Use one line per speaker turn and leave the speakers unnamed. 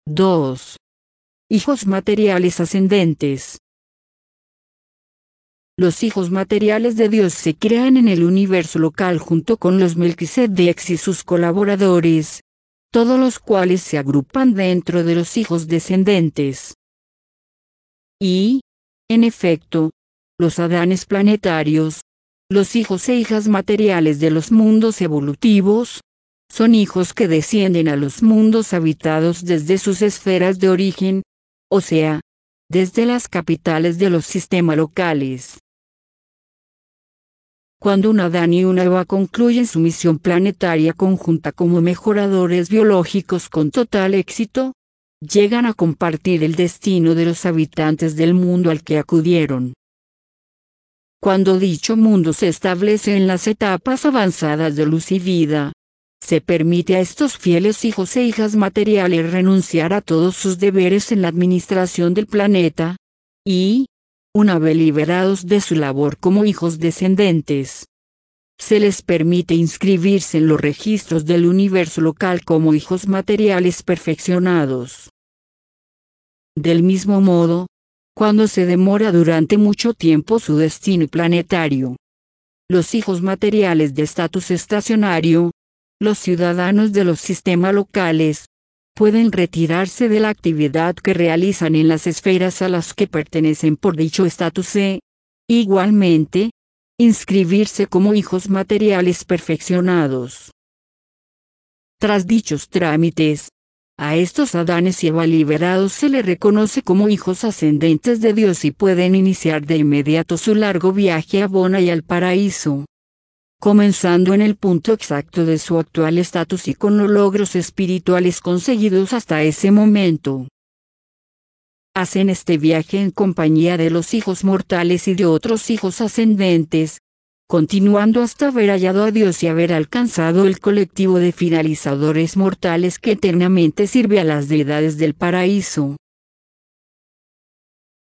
2. Hijos materiales ascendentes. Los hijos materiales de Dios se crean en el universo local junto con los Melquisedecs y sus colaboradores, todos los cuales se agrupan dentro de los hijos descendentes. Y, en efecto, los Adanes planetarios, los hijos e hijas materiales de los mundos evolutivos, son hijos que descienden a los mundos habitados desde sus esferas de origen, o sea, desde las capitales de los sistemas locales. Cuando un Adán y una Eva concluyen su misión planetaria conjunta como mejoradores biológicos con total éxito, llegan a compartir el destino de los habitantes del mundo al que acudieron. Cuando dicho mundo se establece en las etapas avanzadas de luz y vida, se permite a estos fieles hijos e hijas materiales renunciar a todos sus deberes en la administración del planeta, y, una vez liberados de su labor como hijos descendentes, se les permite inscribirse en los registros del universo local como hijos materiales perfeccionados. Del mismo modo, cuando se demora durante mucho tiempo su destino planetario, los hijos materiales de estatus estacionario, los ciudadanos de los sistemas locales, pueden retirarse de la actividad que realizan en las esferas a las que pertenecen por dicho estatus e, igualmente, inscribirse como hijos materiales perfeccionados. Tras dichos trámites, a estos Adanes y Eva liberados se les reconoce como hijos ascendentes de Dios y pueden iniciar de inmediato su largo viaje a Bona y al paraíso, comenzando en el punto exacto de su actual estatus y con los logros espirituales conseguidos hasta ese momento. Hacen este viaje en compañía de los hijos mortales y de otros hijos ascendentes, continuando hasta haber hallado a Dios y haber alcanzado el colectivo de finalizadores mortales que eternamente sirve a las deidades del paraíso.